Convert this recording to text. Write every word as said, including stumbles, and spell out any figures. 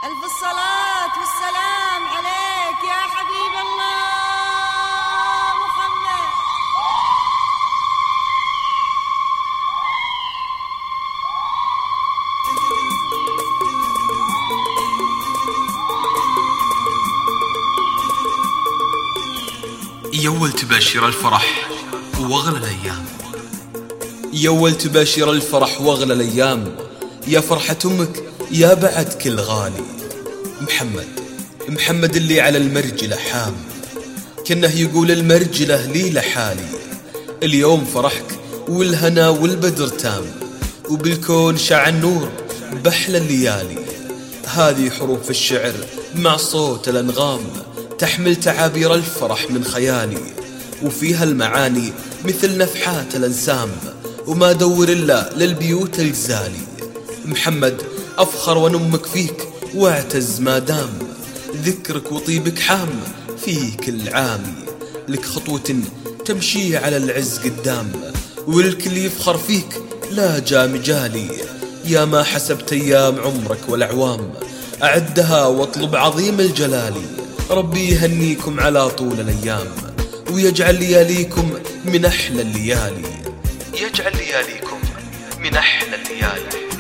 ألف الصلاة والسلام عليك يا حبيب الله محمد. يول تباشر الفرح واغلى الأيام، يول تباشر الفرح واغلى الأيام، يا فرحة أمك يا بعد كل غالي. محمد محمد اللي على المرجلة حام، كنه يقول المرجلة لي لحالي. اليوم فرحك والهنا والبدر تام، وبالكون شع النور بحلى الليالي. هذه حروف الشعر مع صوت الأنغام، تحمل تعابير الفرح من خيالي، وفيها المعاني مثل نفحات الأنسام، وما دور إلا للبيوت الجزالي. محمد أفخر ونمك فيك واعتز ما دام، ذكرك وطيبك حام في كل عام. لك خطوة تمشي على العز قدام، والكل يفخر فيك لا جا مجالي. يا ما حسبت أيام عمرك والأعوام، أعدها واطلب عظيم الجلال. ربي يهنيكم على طول الأيام، ويجعل لياليكم من أحلى الليالي، يجعل لياليكم من أحلى الليالي.